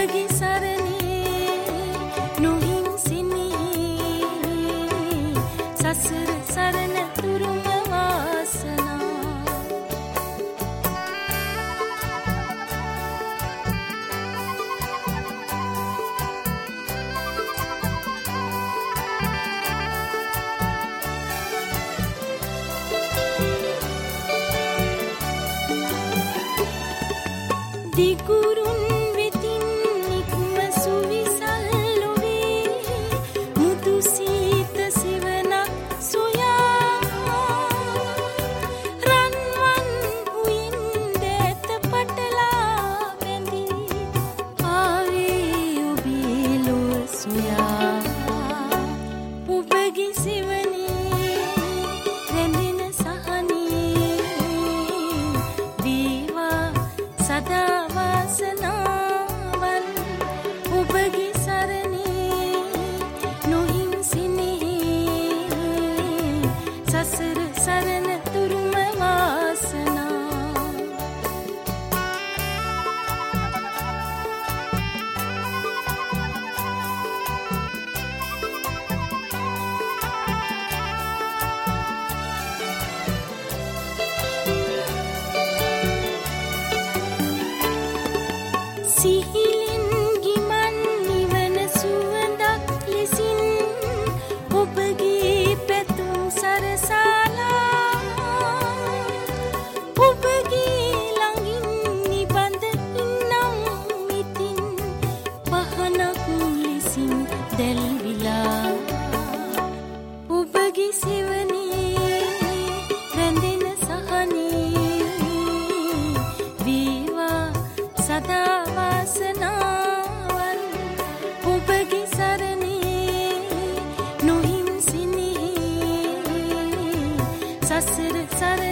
ඔබගේ සරණේ නොහිංසිනී සසර සරණ තුරුම වාසනා දිගුරුන් වෙතින් නික්ම සුවිසල් ලොවේ මුතු සීත සිවනක් සොයා රන්වන් උයින් දැත පටලා වැඳී ආවේ ඔබේ ලොව සොයා ඔබගේ සිවනේ රැඳෙන සහනේ වේවා සදා වාසනාවන් ඔබගේ සරණේ නොහිංසිනී සසර සරණ තුරුම වාසනා සිහිලෙන් ගිමන් නිවන සුවඳක් ලෙසින් ඔබගේ පැතුම් සරසාලා ඔබගේ ළඟින් නිබඳ ඉන්නම් මිතින් පහනක් ලෙසින් දැල්විලා ඔබගේ සිවනේ රැඳෙන සහනේ වේවා සදා වාසනාවන් ඔබගේ සරණේ නොහිංසිනී සසර සරණ